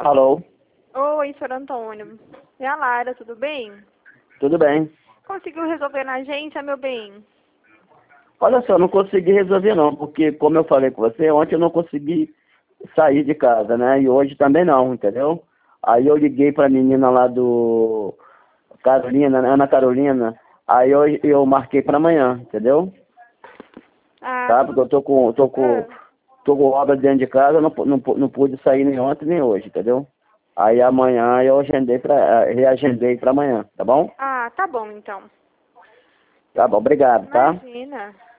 Alô? Oi, senhor Antônio. É a Lara, tudo bem? Tudo bem? Conseguiu resolver na agência, meu bem? Olha só, não consegui resolver não, porque como eu falei com você, ontem eu não consegui sair de casa, né? E hoje também não, entendeu? Aí eu liguei pra menina lá do Carolina, né? Ana Carolina, aí eu marquei pra amanhã, entendeu? Ah, Tá? tudo Porque eu bem. tô com obra dentro de casa, não pude sair nem ontem nem hoje, entendeu? Aí amanhã eu reagendei pra amanhã, tá bom? Ah, tá bom então. Tá bom, obrigado, tá? Imagina.